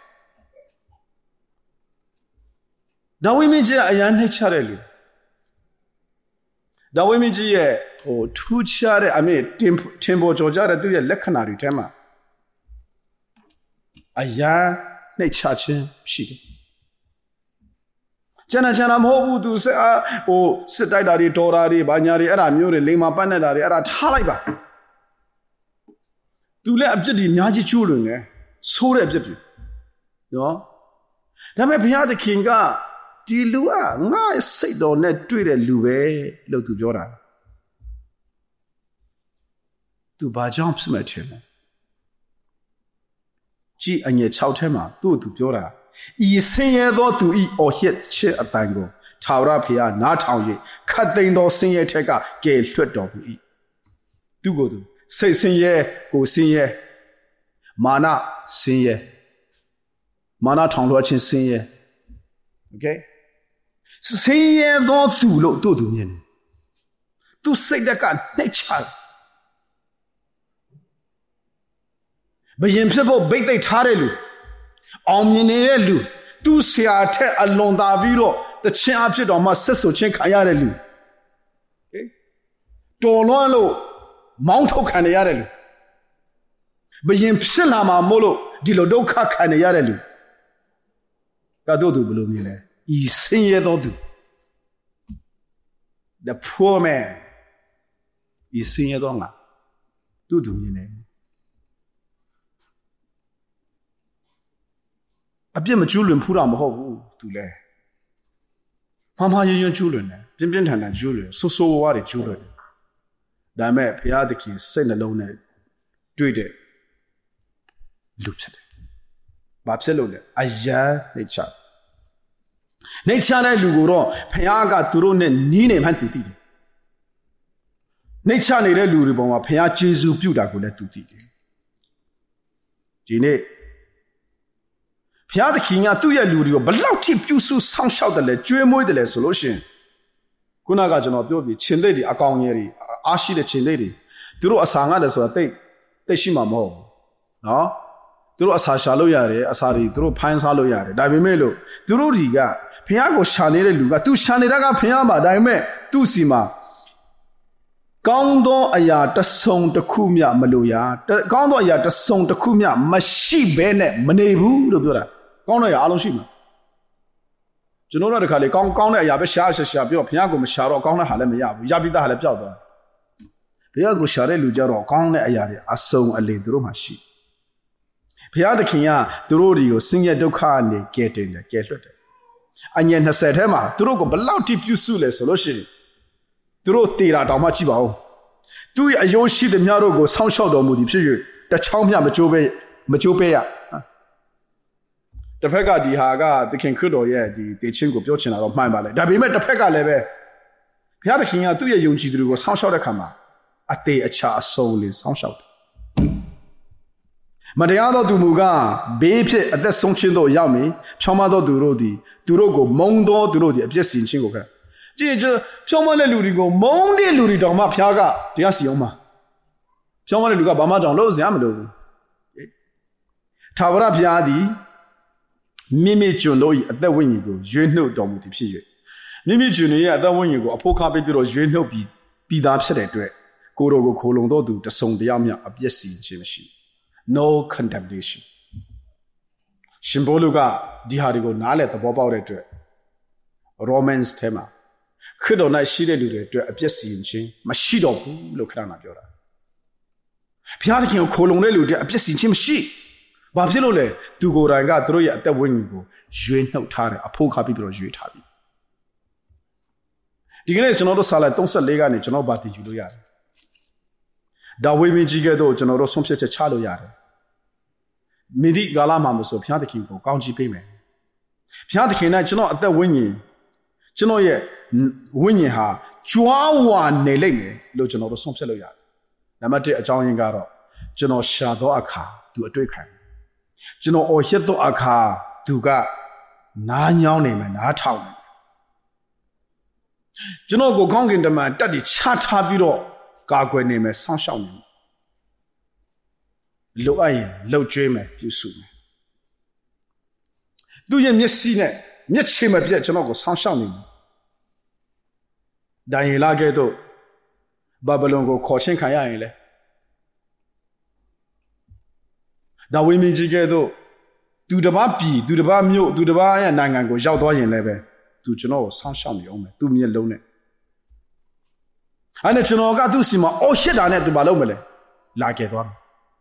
ဒါဝိမင်းကြီးကအရန်နှိမ့်ချတဲ့လူဒါဝိမင်းကြီးရဲ့ထူးခြားတဲ့အမေထင်ပေါ်ကျော်ကြတဲ့သူရဲ့လက္ခဏာတွေထဲမှာအရာနှိမ့်ချခြင်းရှိတယ်ကျန်တာမဟုတ်ဘူးသူစစ်တိုက်တာတွေတော်တာတွေဘာညာတွေအဲ့ဒါမျိုးတွေလိမ်မာပတ်နေတာတွေအဲ့ဒါထားလိုက်ပါသူလည်းအပြစ်တွေအများကြီးကျူးလွန်တယ်ဆိုးတဲ့အပြစ်တွေနော်ဒါပေမဲ့ဘုရားသခင်ကဒီလူကငါ့စိတ်တော်နဲ့တွေ့တဲ့လူပဲလို့သူပြောတာသူဘာကြောင့်ဖြစ်မှထင်လဲကြည်အငယ်6ထဲမှာသူပြောတာဤဆင်းရဲသောသူဤအော်ဟစ်ခြင်းအတန်ကိုထာဝရဘုရားနားထောင်၍ခတ်သိမ်းသောဆင်းရဲထက်ကကယ်လွှတ်တော်မူ၏သူကိုယ်သူစိတ်ဆင်းရဲကိုဆင်းရဲမာနဆင်းရဲမာနထောင်လွှတ်ခြင်းဆင်းရဲโอเคဆင်းရဲသောသူလို့သူမြင်တယ်သူစိတ်ကနှိမ့်ချဘယင်ဖြစ်ဖို့ဗိတ်သိက်ထားတဲ့လူအောင်မြင်နေတဲ့လူသူဆရာထက်အလွန်သာပြီးတော့တခြင်းအဖြစ်တော်မှဆက်ဆိုခြင်းခံရတဲ့လူတော်လွန်းလို့မောင်းထုတ်ခံရတဲ့လူဘယင်ဖြစ်လာမှာမို့လို့ဒီလိုဒုက္ခခံရတဲ့လူကတော့သူဘယ်လိုမြင်လဲဤဆင်းရဲသောသူ the poor man ဤဆင်းရဲသောငါသူမြင်တယ်အပြစ်မကျူးလွန်ဖူးတာမဟုတ်ဘူးသူလဲမှားယွန်းကျူးလွန်တယ်ပြင်းထန်ကျူးလွန်ဆိုးဝါးတွေကျူးလွန်တယ်ဒါပေမဲ့ဘုရားသခင်စိတ်နှလုံးနဲ့တွေ့တဲ့လူဖြစ်တယ်ဘာဖြစ်လို့လဲအယံနှိမ့်ချတဲ့လူကိုတော့ဘုရားကသူတို့နဲ့နီးနေမှသူသိတယ်နှိမ့်ချနေတဲ့လူတွေပေါ်မှာဘုရားကျေးဇူးပြုတာကိုလည်းသူသိတယ်ဒီနေ့ဘုရားသခင်ကသူ့ရဲ့လူတွေကိုဘလောက်ထိပြုစုစောင့်ရှောက်တယ်လဲကြွေးမွေးတယ်လဲဆိုလို့ရှင်ခုနကကျွန်တော်ပြောပြီးခြင်သိပ်တွေအကောင်ငယ်တွေအားရှိတဲ့ခြင်သိပ်တွေသူတို့အစာငတ်တယ်ဆိုတာတိတ်ရှိမှာမဟုတ်ဘူးနော်သူတို့အစာရှာလို့ရတယ်အစာတွေသူတို့ဖိုင်းစားလို့ရတယ်ဒါပေမဲ့လို့သူတို့တွေကဘုရားကိုရှာနေတဲ့လူကသူရှာနေတာကဘုရားမှာဒါပေမဲ့သူ့စီမှာကောင်းသောအရာတစုံတစ်ခုမျှမလိုရာကောင်းသောအရာတစုံတစ်ခုမျှမရှိဘဲနဲ့မနေဘူးလို့ပြောတာကောင်းတဲ့အရာအလုံးရှိမှာကျွန်တော်တို့တခါလေကောင်းတဲ့အရာပဲရှာပြီးတော့ဘုရားကိုမရှာတော့ကောင်းတဲ့ဟာလည်းမရဘူးရပြီးသားဟာလည်းပျောက်သွားဘုရားကိုရှာတဲ့လူကြတော့ကောင်းတဲ့အရာတွေအစုံအလင်သူတို့မှာရှိဘုရားသခင်ကသူတို့တွေကိုဆင်းရဲဒုက္ခနဲ့ကယ်တင်တယ်ကယ်လွှတ်တယ်အငယ်20ထဲမှာသူတို့ကိုဘလောက်ထိပြုစုလဲဆိုလို့ရှိရင်သူတို့တေတာတောင်မှကြည့်ပါဦးသူ့ရဲ့အယိုးရှိသမျှတို့ကိုဆောင်းလျှောက်တော်မူသည်ဖြစ်၍တချောင်းမြမကြိုးပဲရတစ်ဖက်ကဒီဟာကသခင်ခရစ်တော်ရဲ့ဒီတေချင်းကိုပြောချင်တာတော့မှန်ပါလေဒါပေမဲ့တစ်ဖက်ကလည်းပဲဘုရားသခင်ကသူ့ရဲ့ယုံကြည်သူတွေကိုဆောင်းလျှောက်တဲ့ခါမှာအသေးအချာအဆုံးလေးဆောင်းလျှောက်တယ်မတရားသောသူမူကားဘေးဖြစ်အသက်ဆုံးခြင်းသို့ရောက်မည်ဖြောင်းမသောသူတို့သည်သူတို့ကိုမုန်းသောသူတို့သည်အပြစ်စီခြင်းကိုခံကြည့်ဖြောင်းမတဲ့လူတွေကိုမုန်းတဲ့လူတွေတောင်မှဘုရားကတရားစီအောင်မှာဖြောင်းမတဲ့လူကဘာမှတောင်လုပ်စရာမလိုဘူးထာဝရဘုရားသည်မိမိကျွန်တို့၏အသက်ဝိညာဉ်ကိုရွေးနှုတ်တော်မူသည်ဖြစ်၍မိမိကျွန်တို့ရဲ့အသက်ဝိညာဉ်ကိုအဖို့ခါပေးပြီးတော့ရွေးနှုတ်ပြီးသားဖြစ်တဲ့အတွက်ကိုယ်တော်ကိုခိုလုံတော်သူတစုံတယောက်မျှအပြစ်စီခြင်းမရှိno condemnation ရှင်ဘောလူကဒီဟာတွေကိုနားလည်သဘောပေါက်တဲ့အတွက် Romans ထဲမှာခရစ်တော်၌ရှိတဲ့လူတွေအတွက်အပြစ်စီရင်ခြင်းမရှိတော့ဘူးလို့ခရစ်တော်ပြောတာဘုရားသခင်ကိုခိုလုံတဲ့လူတွေအပြစ်စီရင်ခြင်းမရှိဘာဖြစ်လို့လဲသူကိုယ်တိုင်ကသူတို့ရဲ့အသက်ဝိညာဉ်ကိုရွေးနှုတ်ထားတယ်အဖို့ခါပြီးပြီးတော့ရွေးထားပြီဒီကနေ့ကျွန်တော်တို့စာလိုက်34ကနေကျွန်တော်ဗာတည်ယူလို့ရတယ်ဒါဝိမင်းကြီးကဲ့သို့ကျွန်တော်တို့ဆုံးဖြတ်ချက်ချလို့ရတယ်မိဒီကာလမှာမဆိုဘုရားသခင်ကိုကောင်းချီးပေးမယ်ဘုရားသခင်နဲ့ကျွန်တော်အသက်ဝိညာဉ်ကျွန်တော်ရဲ့ဝိညာဉ်ဟာကြွားဝါနေလိမ့်မယ်လို့ကျွန်တော်တို့ဆုံးဖြတ်လို့ရတယ်နံပါတ်1အကြောင်းရင်းကတော့ကျွန်တော်ရှာသောအခါသူအတွေ့ခံကျွန်တော်အော်ဟစ်သောအခါသူကနားညောင်းနေမယ်နားထောင်နေကျွန်တော်ကိုကောင်းကင်တမန်တက်ပြီးချထားပြီးတော့ကာကွယ်နေမယ်ဆောင်းရှောက်နေမယ်လိုအပ်ရင်လှုပ်ကြွေးမယ်ပြုစုမယ်သူရဲ့မျက်စိနဲ့မျက်ခြေမပြတ်ကျွန်တော်ကိုဆောင်းရှောက်နေတယ်ဒံယေလကဲ့သို့ဘာဗလုန်ကိုခေါ်ချင်းခံရရင်လေဒါဝိမင်းကြီးကဲ့သို့သူတစ်ပါးပြည်သူတစ်ပါးမြို့သူတစ်ပါးရဲ့နိုင်ငံကိုရောက်သွားရင်လည်းပဲသူကျွန်တော်ကိုဆောင်းရှောက်နေအောင်မယ်သူမျက်လုံးနဲ့အဲ့နဲ့ကျွန်တော်ကသူ့စီမှာအော်ရှစ်တာနဲ့သူမလုပ်မလဲလာခဲ့သွားတယ်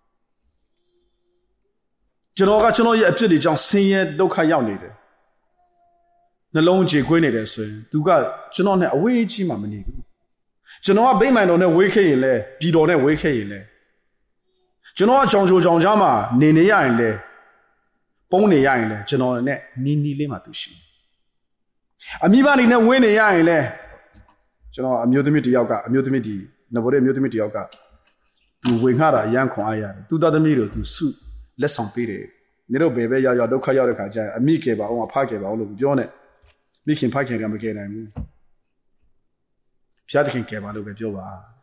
ကျွန်တော်ရဲ့အဖြစ်တွေကြောင့်ဆင်းရဲဒုက္ခရောက်နေတယ်နှလုံးကြေခွေးနေတယ်ဆိုရင်သူကကျွန်တော်နဲ့အဝေးကြီးမှမနေဘူးကျွန်တော်ကဗိမာန်တော်နဲ့ဝေးခဲ့ရင်လဲပြည်တော်နဲ့ဝေးခဲ့ရင်လဲကျွန်တော်ကကြောင်ချိုကြောင်ကြားမှာနေရရင်လဲပုံနေရရင်လဲကျွန်တော်နဲ့နီးလေးမှသူရှိအမိဘနေနဲ့ဝင်းနေရရင်လဲကျွန်တော်အမျိုးသမီးတယောက်ကနဘော်ရဲ့အမျိုးသမီးတယောက်ကသူဝင်ခါတာရမ်းခွန်အားရတယ်သူသားသမီးတို့သူစုလက်ဆောင်ပေးတယ်နေတော့ဘယ်ပဲရောက်ဒုက္ခရောက်တဲ့ခါကျရင်အမိကယ်ပါအောင်အဖကယ်ပါအောင်လို့ပြောနေမိခင်ဖခင်ကမကယ်နိုင်ဘူးဘုရားသခင်ကယ်ပါလို့ပဲပြောပါ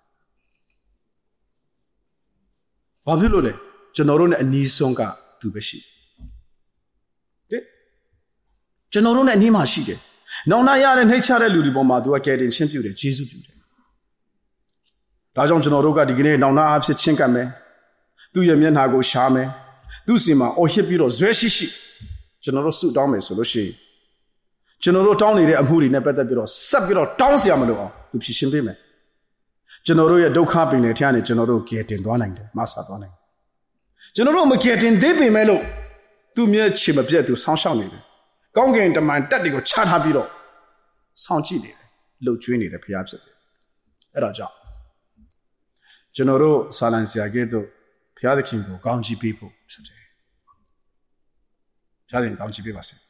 ဘာဖြစ်လို့လဲကျွန်တော်တို့ ਨੇ အနီးဆုံးကသူပဲရှိတယ်ကျွန်တော်တို့ ਨੇ အနီးမှာရှိတယ်နောင်နာရတဲ့နှိမ့်ချတဲ့လူတွေပေါ်မှာသူကကယ်တင်ချင်းပြုတယ်ဂျေဇုပြုတယ်ဒါကြောင့်ကျွန်တော်တို့ကဒီကနေ့နောင်နာအဖြစ်ချင်းကပ်မယ်သူ့ရဲ့မျက်နှာကိုရှားမယ်သူ့စီမှာအော်ဟစ်ပြီးတော့ဇွဲရှိကျွန်တော်တို့ဆုတောင်းမယ်ဆိုလို့ရှိရင်ကျွန်တော်တို့တောင်းနေတဲ့အမှုတွေနဲ့ပတ်သက်ပြီးတော့ဆက်ပြီးတော့တောင်းစရာမလိုအောင်သူဖြေရှင်းပေးမယ်ကျွန်တော်တို့ရဲ့ဒုက္ခပင်လေထျားနေကျွန်တော်တို့ကယ်တင်သွားနိုင်တယ်မဆာသွားနိုင်ကျွန်တော်တို့မကယ်တင်သေးပေမဲ့လို့သူ့မျက်ခြေမပြတ်သူဆောင်းရှောက်နေတယ်ကောင်းကင်တမန်တက်တွေကိုချထားပြီးတော့ဆောင်းကြည့်နေတယ်လှုပ်ကျွေးနေတယ်ဘုရားဖြစ်တယ်အဲ့ဒါကြောင့်ကျွန်တော်တို့ဆာလံဆရာကဲ့သို့ဘုရားသခင်ကိုကောင်းချီးပေးဖို့ဖြစ်တယ်ဘုရားသခင်ကောင်းချီးပေးပါစေ